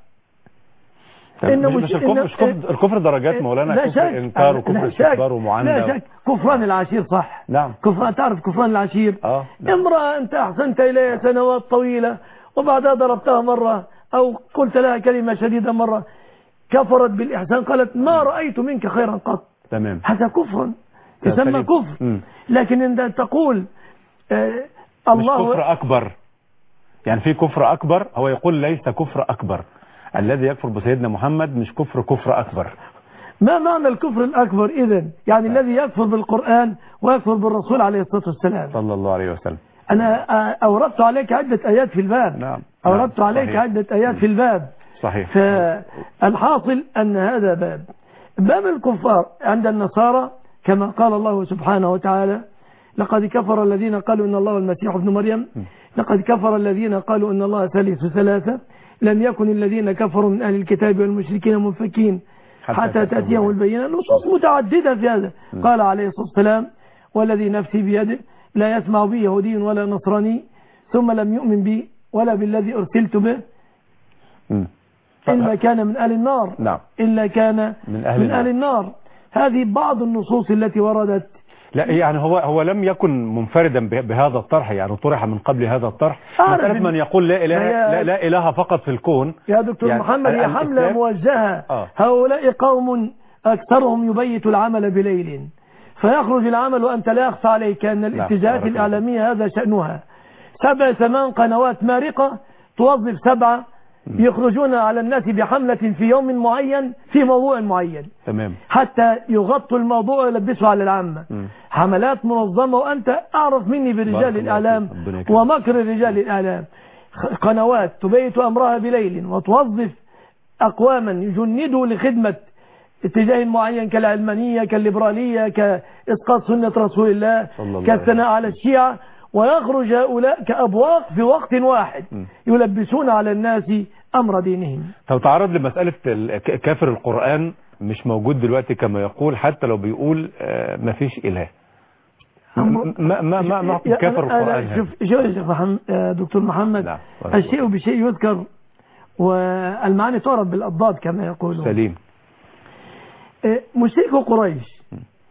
إن مش, مش الكفر, مش كفر الكفر درجات مولانا. لا كفر إنكار وكفر استكبار ومعاندة. لا شك. كفران العشير صح. نعم. كفران تعرف كفران العشير. آه. نعم. امرأة أنت أحسنت إليها سنوات طويلة وبعدها ضربتها مرة أو قلت لها كلمة شديدة مرة، كفرت بالإحسان قالت ما رأيت منك خيرا قط. تمام. هذا كفر يسمى كفر. م. لكن أنت تقول آه الله مش كفر أكبر. يعني في كفر أكبر، هو يقول ليس كفر أكبر. الذي يكفر بسيدنا محمد مش كفر كفر أكبر. ما معنى الكفر الأكبر إذن؟ يعني آه. الذي يكفر بالقرآن ويكفر بالرسول عليه الصلاة والسلام صلى الله عليه وسلم. أنا أوردت عليك عدة آيات في الباب. نعم. أوردت نعم. عليك صحيح. عدة آيات في الباب. صحيح. فالحاصل أن هذا باب باب الكفار عند النصارى كما قال الله سبحانه وتعالى: لقد كفر الذين قالوا إن الله المسيح ابن مريم. لقد كفر الذين قالوا إن الله ثالث ثلاثة. لم يكن الذين كفروا من أهل الكتاب والمشركين منفكين حتى, حتى تأتيهم البينة. نصوص متعددة في هذا. م. قال عليه الصلاة والسلام: والذي نفسي بيده لا يسمع بي يهودي ولا نصراني ثم لم يؤمن بي ولا بالذي أرسلت به م. إلا كان من أهل النار. نعم. إلا كان من أهل, من النار. أهل النار. هذه بعض النصوص التي وردت. لا يعني هو هو لم يكن منفردا بهذا الطرح، يعني طرح من قبل هذا الطرح. مسألة من يقول لا إله لا, لا إله فقط في الكون يا دكتور يعني محمد، هي حملة موجهة. آه. هؤلاء قوم أكثرهم يبيت العمل بليل، فيخرج العمل وأنت لا يخفى عليك أن الاتجاهات الإعلامية هذا شأنها. سبع ثمان قنوات مارقة توظف سبعة يخرجون على الناس بحملة في يوم معين في موضوع معين، تمام، حتى يغطوا الموضوع ويلبسوا على العامة. م. حملات منظمة، وأنت أعرف مني برجال الإعلام ومكر رجال الإعلام. قنوات تبيت أمرها بليل وتوظف أقواما يجندوا لخدمة اتجاه معين كالعلمانية كالليبرالية كإسقاط سنة رسول الله كالثناء على الشيعة، ويخرج هؤلاء كأبواق في وقت واحد يلبسون على الناس أمر دينهم. طب تعرض لمسألة كافر القرآن مش موجود دلوقتي كما يقول، حتى لو بيقول ما فيش إله. ما ما ما ما كافر القرآن. شوف شوف دكتور محمد، لا. الشيء بشيء يذكر والمعاني تعرف بالأضداد كما يقولون. سليم. مشرك قريش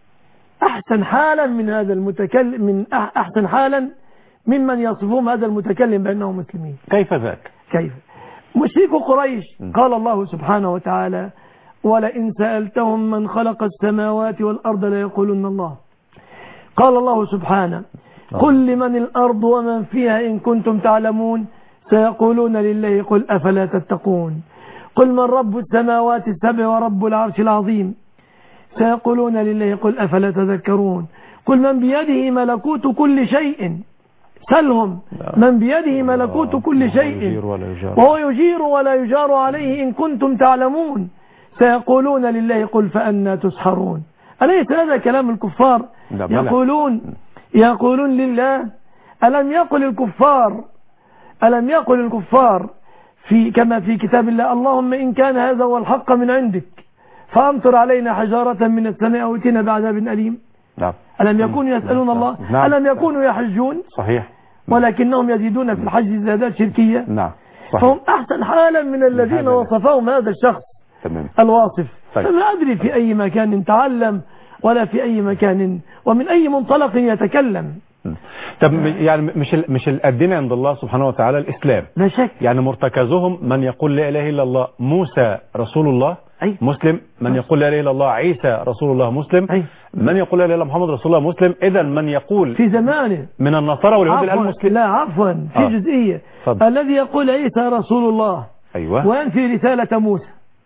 أحسن حالا من هذا المتكلم، من أحسن حالا ممن يصفهم هذا المتكلم بأنهم مسلمين. كيف ذاك؟ كيف؟ مشرك قريش قال الله سبحانه وتعالى: ولئن سألتهم من خلق السماوات والأرض ليقولن الله. قال الله سبحانه: قل لمن الأرض ومن فيها إن كنتم تعلمون سيقولون لله قل أفلا تتقون. قل من رب السماوات السبع ورب العرش العظيم سيقولون لله قل أفلا تذكرون. قل من بيده ملكوت كل شيء، سلهم من بيده ملكوت كل شيء وهو يجير ولا يجار عليه إن كنتم تعلمون سيقولون لله قل فأنا تسحرون. أليس هذا كلام الكفار؟ يقولون يقولون لله. ألم يقل الكفار ألم يقل الكفار في كما في كتاب الله: اللهم إن كان هذا هو الحق من عندك فأمطر علينا حجارة من السماء أو ائتنا بعذاب أليم؟ نعم. ألم يكونوا يسألون الله؟ نعم. ألم يكونوا يحجون؟ صحيح. ولكنهم يزيدون في الحج زيادات شركية. نعم. صحيح. فهم أحسن حالا من الذين وصفهم هذا الشخص. تمام. الواصف. طيب. فلا أدري في أي مكان تعلم ولا في أي مكان ومن أي منطلق يتكلم. طب يعني مش مش الدين عند الله سبحانه وتعالى الإسلام، لا شك. يعني مرتكزهم من يقول لا إله إلا الله موسى رسول الله أي. مسلم، من يقول لا إله إلا الله عيسى رسول الله مسلم أي. من يقول لا إله إلا محمد رسول الله مسلم. إذا من يقول في زمانه من النصارى واليهود الآن مسلم. لا عفوا في آه. جزئية فضل. الذي يقول عيسى رسول الله أيوة. وينفي رسالة موسى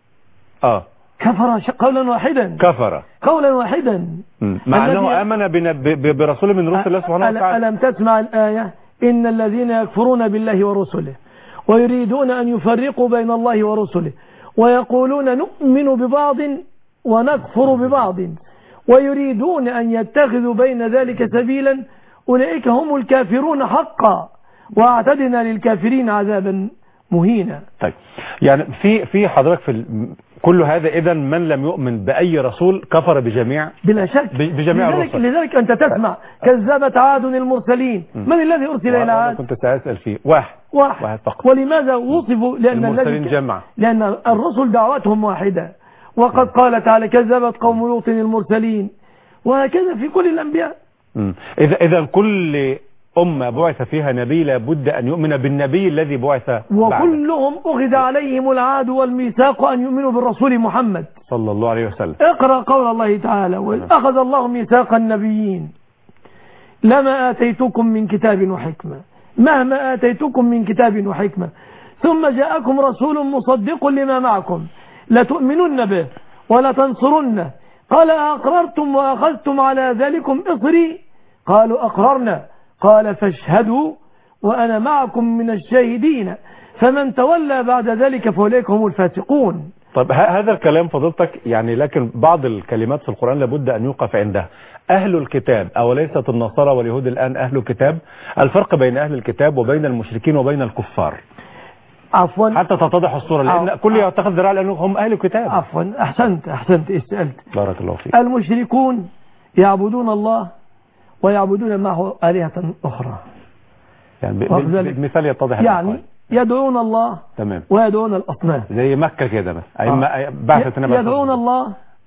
آه كفر قولا واحدا. كفر قولا واحدا مع أنه آمن برسول من رسل الله سبحانه وتعالى. ألم تسمع الآية: إن الذين يكفرون بالله ورسله ويريدون أن يفرقوا بين الله ورسله ويقولون نؤمن ببعض ونكفر ببعض ويريدون أن يتخذوا بين ذلك سبيلا أولئك هم الكافرون حقا واعتدنا للكافرين عذابا مهينا. طيب يعني في في حضرتك في كل هذا، إذا من لم يؤمن بأي رسول كفر بجميع بلا شك بجميع لذلك, الرسل. لذلك أنت تسمع كذبت عاد المرسلين. م. من الذي أرسل إلى عاد؟ كنت سأسأل فيه واحد واحد, واحد فقط. ولماذا وصفوا؟ لأن المرسلين جمع، لأن الرسل دعوتهم واحدة. وقد قال تعالى: كذبت قوم لوط المرسلين، وهكذا في كل الأنبياء. م. إذا إذا كل أمة بعث فيها نبي لابد أن يؤمن بالنبي الذي بعث بعده. وكلهم أخذ عليهم العهد والميثاق أن يؤمنوا بالرسول محمد صلى الله عليه وسلم. اقرأ قول الله تعالى: وإذ أخذ الله ميثاق النبيين لما آتيتكم من كتاب وحكمة مهما آتيتكم من كتاب وحكمة ثم جاءكم رسول مصدق لما معكم لتؤمنن به ولتنصرنه قال: أقررتم وأخذتم على ذلكم إصري قالوا أقررنا قال: فاشهدوا وأنا معكم من الشاهدين فمن تولى بعد ذلك فأولئك هم الفاسقون. طيب هذا الكلام فضلتك يعني، لكن بعض الكلمات في القرآن لابد أن يوقف عندها. أهل الكتاب أوليست النصارى واليهود الآن أهل الكتاب؟ الفرق بين أهل الكتاب وبين المشركين وبين الكفار عفوا حتى تتضح الصورة، لأن عفو. كل يتخذ ذراع لأنهم هم أهل الكتاب. عفوا أحسنت أحسنت استألت. بارك الله فيك. المشركون يعبدون الله ويعبدون معه آلهة أخرى، يعني بمثال يتضح يعني الأقل. يدعون الله تمام. ويدعون الأصنام زي مكة كده بس. آه. بعثت يدعون الله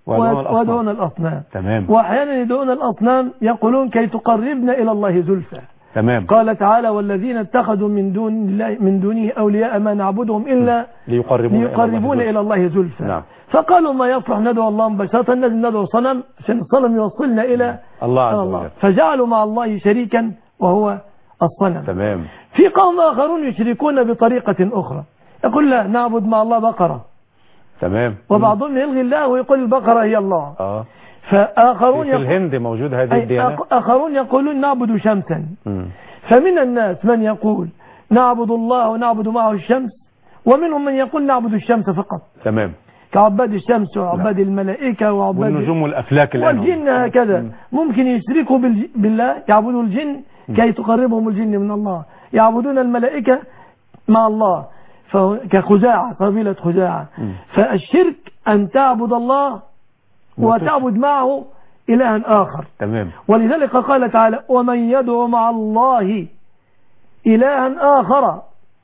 ويدعون الأصنام. تمام. وأحيانا يدعون الأصنام يقولون كي تقربنا إلى الله زلفى. تمام. قال تعالى والذين اتخذوا من دون الله من دونه أولياء ما نعبدهم إلا ليقربون, ليقربون إلى الله زلفى. نعم. فقالوا ما يصلح ندعو الله مباشرة، لازم ندعو صنم عشان الصنم يوصلنا إلى الله عز الله. وجل. فجعلوا مع الله شريكا وهو الصنم. تمام. في قوم آخرون يشركون بطريقة أخرى، يقول لا نعبد مع الله بقرة. تمام. وبعضهم يلغي الله ويقول البقرة هي الله. اه فآخرون في الهند موجود هذه الديانة. آخرون يقولون نعبد شمسا. م. فمن الناس من يقول نعبد الله ونعبد معه الشمس، ومنهم من يقول نعبد الشمس فقط. تمام. كعباد الشمس وعباد الملائكة وعباد والنجوم والأفلاك والجن هكذا. م. ممكن يشركوا بالله، يعبدوا الجن كي تقربهم الجن من الله، يعبدون الملائكة مع الله كخزاعة، قبيلة خزاعة. م. فالشرك أن تعبد الله وتعبد معه إلها آخر. تمام. ولذلك قال تعالى ومن يدعو مع الله إلها آخر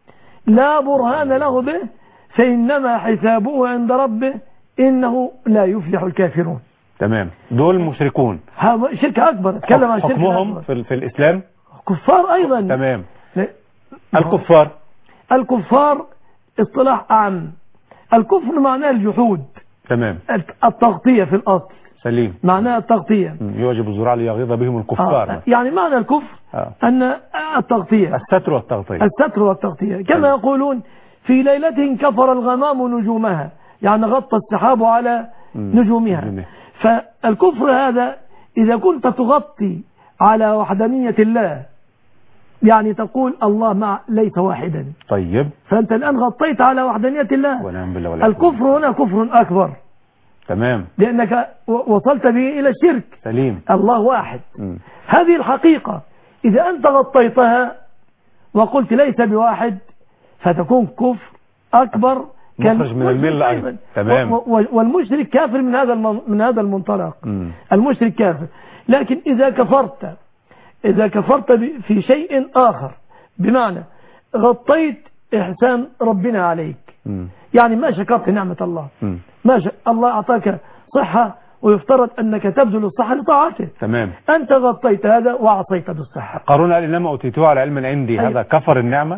لا برهان له به فإنما حسابه عند ربه إنه لا يفلح الكافرون. تمام. دول مشركون، هذا شرك أكبر. اتكلم عن شرك حكمهم أكبر. في, في الإسلام كفار أيضا. تمام. لا. الكفار الكفار اصطلاح أعم. الكفر معناه الجحود. تمام. التغطية في الأصل. سليم. معناه التغطية. يعجب الزراع ليغيظ بهم الكفار. آه. يعني معنى الكفر آه. أن التغطية، الستر والتغطية، الستر والتغطية. كما سليم. يقولون في ليلة كفر الغمام نجومها، يعني غطى السحاب على نجومها. مم. فالكفر هذا إذا كنت تغطي على وحدانية الله، يعني تقول الله مع ليس واحدا. طيب. فأنت الآن غطيت على وحدانية الله. ونعم بالله ولا الكفر هنا كفر أكبر. تمام. لأنك وصلت به إلى الشرك. سليم. الله واحد. م. هذه الحقيقة إذا أنت غطيتها وقلت ليس بواحد فتكون كفر أكبر، مخرج من الملة أيضا. تمام. والمشرك كافر من هذا من هذا المنطلق. م. المشرك كافر. لكن إذا كفرت إذا كفرت في شيء آخر، بمعنى غطيت إحسان ربنا عليك، م. يعني ما شكرت نعمة الله. م. ما ش... الله أعطاك صحة ويفترض أنك تبذل الصحة لطاعته. تمام. أنت غطيت هذا وأعطيت بالصحة. قارون قال إنما أوتيته على علم عندي. أيوة. هذا كفر النعمة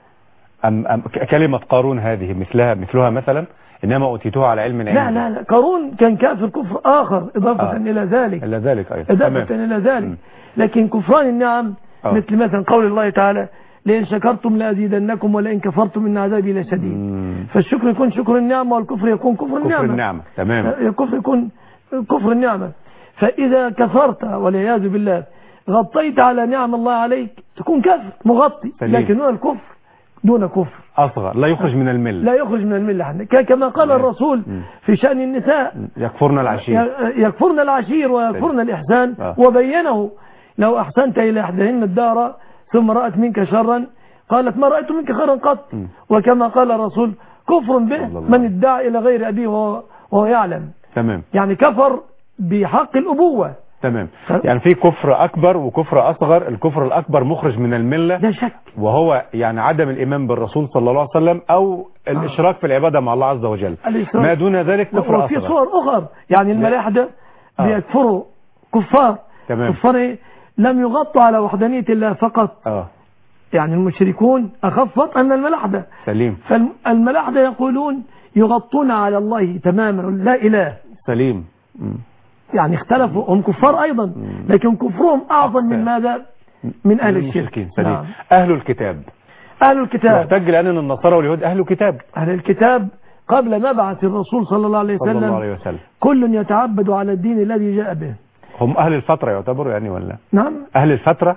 أم, أم كلمة قارون هذه مثلها مثلها مثلا إنما أوتيته على علم عندي؟ لا لا لا، قارون كان كافر كفر آخر إضافة آه. إلى ذلك إلى ذلك أيضا. إضافة تمام. إلى ذلك. م. لكن كفران النعم آه. مثل مثلا قول الله تعالى لئن شكرتم لأزيدنكم ولئن كفرتم إن عذابي لشديد. مم. فالشكر يكون شكر النعمة والكفر يكون كفر النعمة. كفر النعمة. تمام. الكفر يكون كفر النعمة. فإذا كفرت والعياذ بالله غطيت على نعم الله عليك تكون كافر مغطي. سليم. لكن هو الكفر دون كفر أصغر لا يخرج من الملة. لا يخرج من الملة كما قال مم. الرسول مم. في شأن النساء يكفرن العشير يكفرن العشير ويكفرن الإحسان. آه. وبينه لو أحسنت إلى إحداهن الدار ثم رأت منك شرا قالت ما رأيت منك خيرا قط. م. وكما قال الرسول كفر به من ادعى إلى غير أبيه وهو, وهو يعلم. تمام. يعني كفر بحق الأبوة. تمام. ف... يعني في كفر أكبر وكفر أصغر. الكفر الأكبر مخرج من الملة لا شك، وهو يعني عدم الإيمان بالرسول صلى الله عليه وسلم أو الإشراك آه. في العبادة مع الله عز وجل. ما دون ذلك كفر أصغر. وفي صور أخرى يعني الملاحدة آه. بيكفروا كفار. تمام. كفار لم يغطوا على وحدانية الله فقط. آه. يعني المشركون أخفت أن الملاحدة. سليم. فالملاحدة يقولون يغطون على الله تماما لا إله. سليم. م. يعني اختلفوا هم كفار أيضا م. لكن كفرهم أعظم من ماذا؟ من أهل الشرك. سليم. نعم. أهل الكتاب أهل الكتاب يحتج لأن النصارى واليهود أهل كتاب. أهل الكتاب قبل مبعث الرسول صلى الله عليه وسلم, الله عليه وسلم. كل يتعبد على الدين الذي جاء به. هم أهل الفترة يعتبروا يعني ولا؟ نعم. أهل الفترة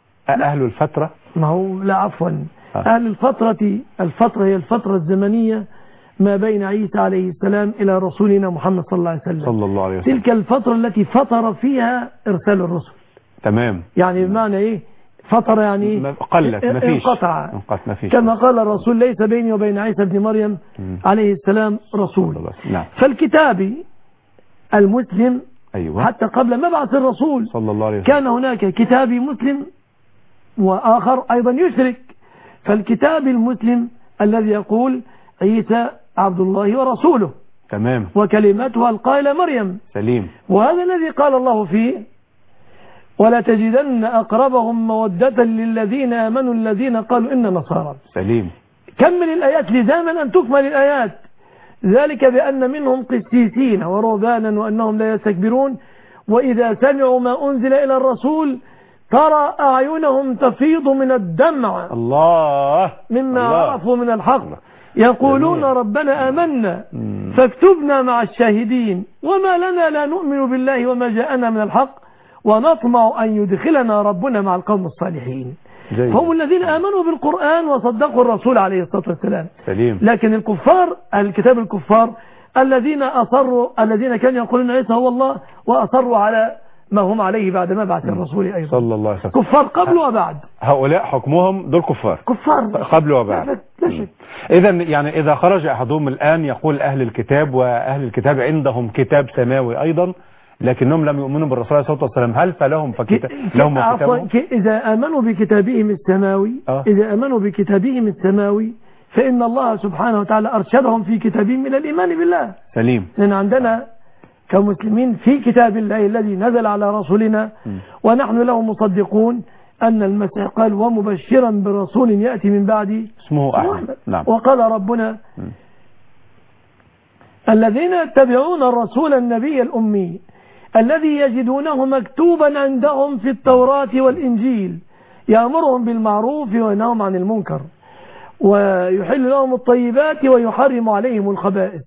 أهل الفترة ما هو لا عفوا آه. أهل الفترة الفترة هي الفترة الزمنية ما بين عيسى عليه السلام إلى رسولنا محمد صلى الله عليه وسلم. صلى الله عليه وسلم. تلك الفترة التي فطر فيها إرسال الرسل. تمام. يعني بمعنى إيه فترة يعني قلت ما فيش انقطع. ما فيش. كما قال الرسول ليس بيني وبين عيسى بن مريم م. عليه السلام رسول. نعم. فالكتابي المسلم أيوة. حتى قبل مبعث الرسول صلى الله عليه وسلم كان هناك كتابي مسلم وآخر أيضا يشرك. فالكتاب المسلم الذي يقول عيسى عبد الله ورسوله تمام. وكلمتها ألقاها إلى مريم. سليم. وهذا الذي قال الله فيه ولا تجدن أقربهم مودة للذين آمنوا الذين قالوا إن نصارى. سليم. كمل الآيات لزاما أن تكمل الآيات. ذلك بأن منهم قسيسين ورهبانا وأنهم لا يستكبرون وإذا سمعوا ما أنزل إلى الرسول ترى أعينهم تفيض من الدمع الله مما الله. عرفوا من الحق يقولون جميل. ربنا آمنا فاكتبنا مع الشاهدين وما لنا لا نؤمن بالله وما جاءنا من الحق ونطمع أن يدخلنا ربنا مع القوم الصالحين. جيد. هم الذين آمنوا بالقرآن وصدقوا الرسول عليه الصلاة والسلام. سليم. لكن الكفار الكتاب الكفار الذين أصروا الذين كانوا يقولون عيسى هو الله وأصروا على ما هم عليه بعد ما بعث الرسول أيضا صلى الله عليه وسلم. كفار قبل وبعد. هؤلاء حكمهم دول كفار كفار قبل وبعد. إذا يعني إذا خرج أحدهم الآن يقول أهل الكتاب وأهل الكتاب عندهم كتاب سماوي أيضا لكنهم لم يؤمنوا بالرسول عليه الصلاة والسلام هل فلهم فكتاب لهم كتابهم؟ إذا آمنوا بكتابهم السماوي أه؟ إذا آمنوا بكتابهم السماوي فإن الله سبحانه وتعالى أرشدهم في كتابهم إلى الإيمان بالله. سليم. لأن عندنا كمسلمين في كتاب الله الذي نزل على رسولنا م. ونحن له مصدقون أن المسيح قال ومبشرا برسول يأتي من بعدي اسمه أحمد. نعم. وقال ربنا م. الذين يتبعون الرسول النبي الأمي الذي يجدونه مكتوبا عندهم في التوراة والإنجيل يأمرهم بالمعروف وينهاهم عن المنكر ويحل لهم الطيبات ويحرم عليهم الخبائث.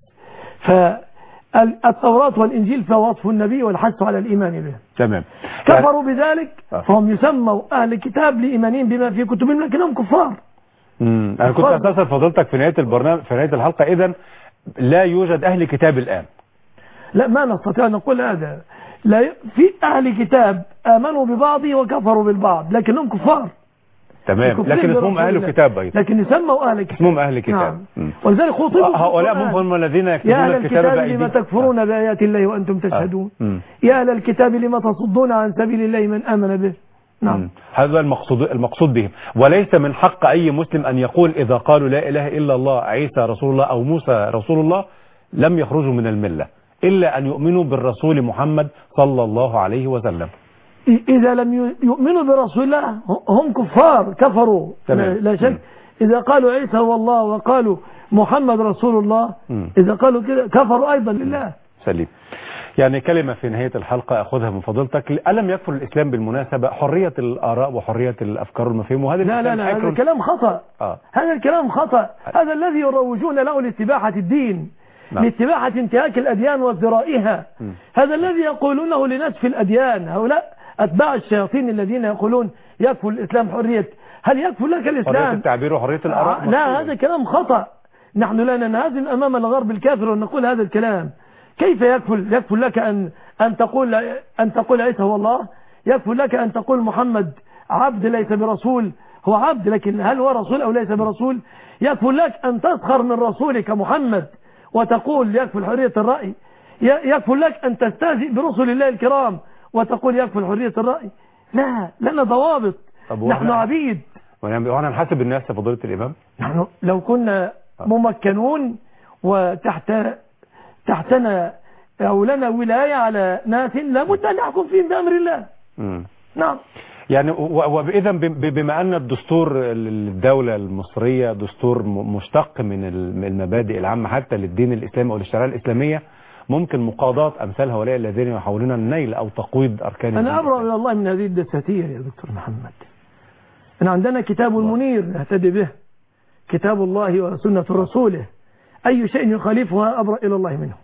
فالتوراة والإنجيل فوصف النبي والحث على الإيمان به. تمام. كفروا بذلك فهم يسموا أهل الكتاب لإيمانهم بما في كتبهم لكنهم كفار. امم أنا كنت أساسا فضلتك في نهاية البرنامج في نهاية الحلقة إذن لا يوجد أهل كتاب الآن. لا ما نستطيع أن نقول هذا. لا في أهل كتاب آمنوا ببعضه وكفروا بالبعض لكنهم كفار. تمام. لكن اسمهم أهل كتاب أيضا. لكن يسموا أهل كتاب. اسمهم أهل كتاب. نعم. ولذلك خطبوا هؤلاء هم الذين يكتبون يا أهل الكتاب الكتاب لما تكفرون آه. بآيات الله وأنتم تشهدون آه. يا أهل الكتاب لما تصدون عن سبيل الله من آمن به. نعم. هذا المقصود المقصود بهم وليس من حق أي مسلم أن يقول إذا قالوا لا إله إلا الله عيسى رسول الله أو موسى رسول الله لم يخرجوا من الملة إلا أن يؤمنوا بالرسول محمد صلى الله عليه وسلم. إذا لم يؤمنوا برسول الله هم كفار كفروا. تمام. لا شك. إذا قالوا عيسى هو الله وقالوا محمد رسول الله م. إذا قالوا كده كفروا أيضا لله. سليم. يعني كلمة في نهاية الحلقة أخذها من فضيلتك. ألم يكفر الإسلام بالمناسبة حرية الآراء وحرية الأفكار والمفاهيم وهذا لا لا لا هذا الكلام خطأ. آه. هذا الكلام خطأ. هذا الذي يروجون له لاستباحة الدين. نعم. لاستباحة انتهاك الأديان وازدرائها. هذا الذي يقولونه لنسف الأديان. هؤلاء أتباع الشياطين الذين يقولون يكفل الإسلام حرية. هل يكفل لك الإسلام حرية التعبير وحرية الآراء؟ آه لا هذا كلام خطأ. نحن لا ننهزم أمام الغرب الكافر ونقول هذا الكلام. كيف يكفل يكفل لك أن أن تقول أن تقول عيسى هو الله؟ يكفل لك أن تقول محمد عبد ليس برسول؟ هو عبد لكن هل هو رسول أو ليس برسول؟ يكفل لك أن تسخر من رسولك محمد وتقول يكفل حرية الرأي؟ يكفل لك أن تستهزئ برسل الله الكرام وتقول يكفل حرية الرأي؟ لا لنا ضوابط. نحن عبيد وانا نحاسب الناس فضيلة الإمام. نحن لو كنا ممكنون وتحت تحتنا أو لنا ولاية على ناس لابد أن نحكم فيهم بأمر الله. م. نعم. يعني وإذا بما أن الدستور الدولة المصرية دستور مشتق من المبادئ العامة حتى للدين الإسلامي أو للشريعة الإسلامية ممكن مقاضاة أمثال هؤلاء الذين يحاولون النيل أو تقويض أركان أنا أبرأ إلى الله من هذه الدساتير يا دكتور محمد. أن عندنا كتاب المنير نهتدي به كتاب الله وسنة رسوله أي شيء يخالفها أبرأ إلى الله منه.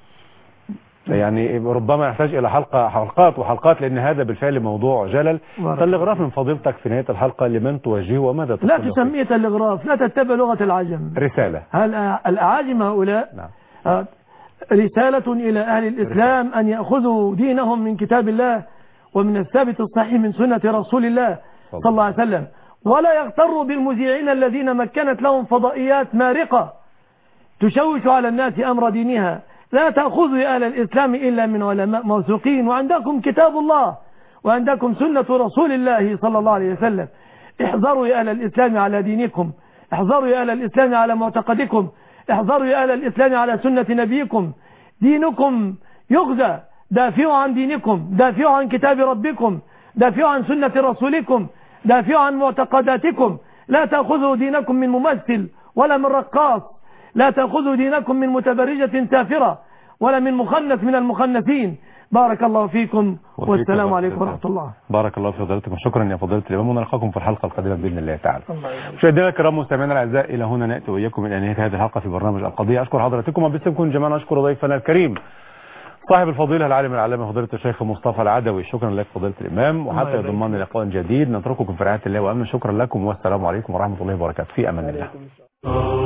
يعني ربما يحتاج إلى حلقة حلقات وحلقات لأن هذا بالفعل موضوع جلل. تلغراف من فضيلتك في نهاية الحلقة لمن توجهه وماذا تقول؟ لا تسميه تلغراف لا تتبع لغة العجم. رسالة. هل الأعاجم هؤلاء نعم. رسالة إلى أهل الإسلام رسالة. أن يأخذوا دينهم من كتاب الله ومن الثابت الصحيح من سنة رسول الله صلى الله عليه وسلم ولا يغتروا بالمذيعين الذين مكنت لهم فضائيات مارقة تشوش على الناس أمر دينها. لا تأخذوا يا أهل الإسلام إلا من علماء موثوقين وعندكم كتاب الله وعندكم سنة رسول الله صلى الله عليه وسلم. احذروا يا أهل الإسلام على دينكم احذروا يا أهل الإسلام على معتقدكم احذروا يا أهل الإسلام على سنة نبيكم، دينكم يغزى، دافعوا عن دينكم، دافعوا عن كتاب ربكم، دافعوا عن سنة رسولكم، دافعوا عن معتقداتكم. لا تأخذوا دينكم من ممثل ولا من رقاص، لا تأخذوا دينكم من متبرجة سافرة ولا من مخنث من المخنثين. بارك الله فيكم والسلام عليكم ورحمة الله. بارك الله في فضيلتكم، شكرا يا فضيلة الإمام، ونلقاكم في الحلقة القادمة بإذن الله تعالى. مشاهدينا الكرام مستمعينا الأعزاء، إلى هنا نأتي وإياكم إلى نهاية هذه الحلقة في برنامج القضية. أشكر حضراتكم وباسمكم جميعا أشكر ضيفنا الكريم صاحب الفضيلة العالم العلامة فضيلة الشيخ مصطفى العدوي. شكرا لك فضيلة الإمام، وحتى يضمن لقاء جديد نترككم في رعاية الله وأمن. شكرا لكم والسلام عليكم ورحمة الله وبركاته، في أمان الله.